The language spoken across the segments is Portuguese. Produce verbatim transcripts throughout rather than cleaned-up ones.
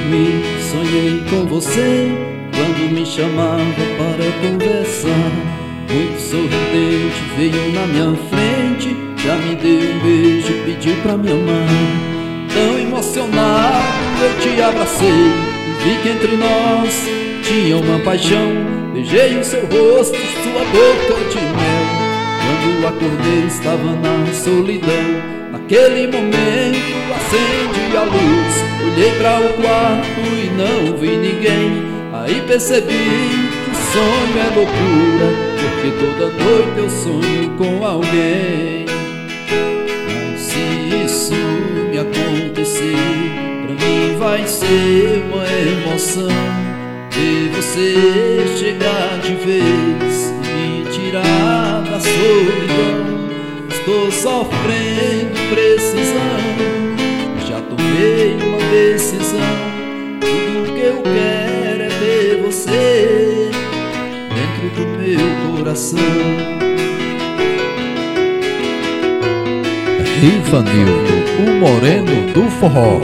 dormir, sonhei com você quando me chamava para conversar. Muito sorridente, veio na minha frente, já me deu um beijo, pediu pra me amar. Tão emocionado eu te abracei e vi que entre nós tinha uma paixão. Beijei o seu rosto, sua boca de mel. Quando acordei estava na solidão. Naquele momento acendi a luz, olhei para o quarto e não vi ninguém. Aí percebi que sonho é loucura, porque toda noite eu sonho com alguém. Mas se isso me acontecer, pra mim vai ser uma emoção ver você chegar de vez e me tirar da solidão. Estou sofrendo, precisando, já tomei uma decisão. Tudo que eu quero é ver você dentro do meu coração. Rivanildo, o moreno do forró.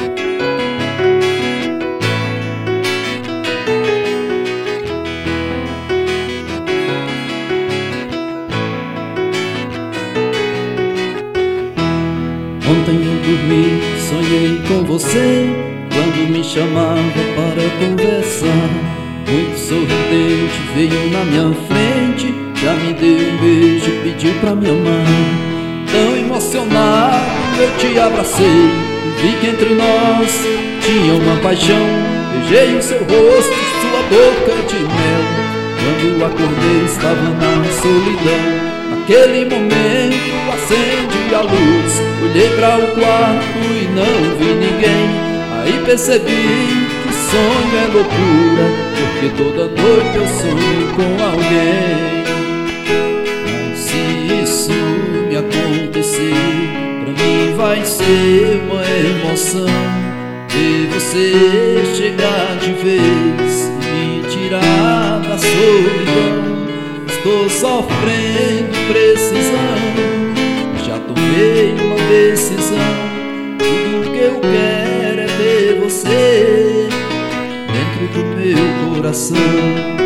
Ontem eu dormi, sonhei com você quando me chamava para conversar. Muito sorridente, veio na minha frente, já me deu um beijo, pediu pra me amar. Tão emocionado eu te abracei e vi que entre nós tinha uma paixão. Beijei o seu rosto, sua boca de mel. Quando acordei estava na solidão. Naquele momento acendi a luz, olhei para o quarto e não vi ninguém. Aí percebi que sonho é loucura, porque toda noite eu sonho com alguém. Mas se isso me acontecer, pra mim vai ser uma emoção ver você chegar de vez e me tirar da solidão. Estou sofrendo, precisando, já tomei uma decisão. Tudo que eu quero é ver você dentro do meu coração.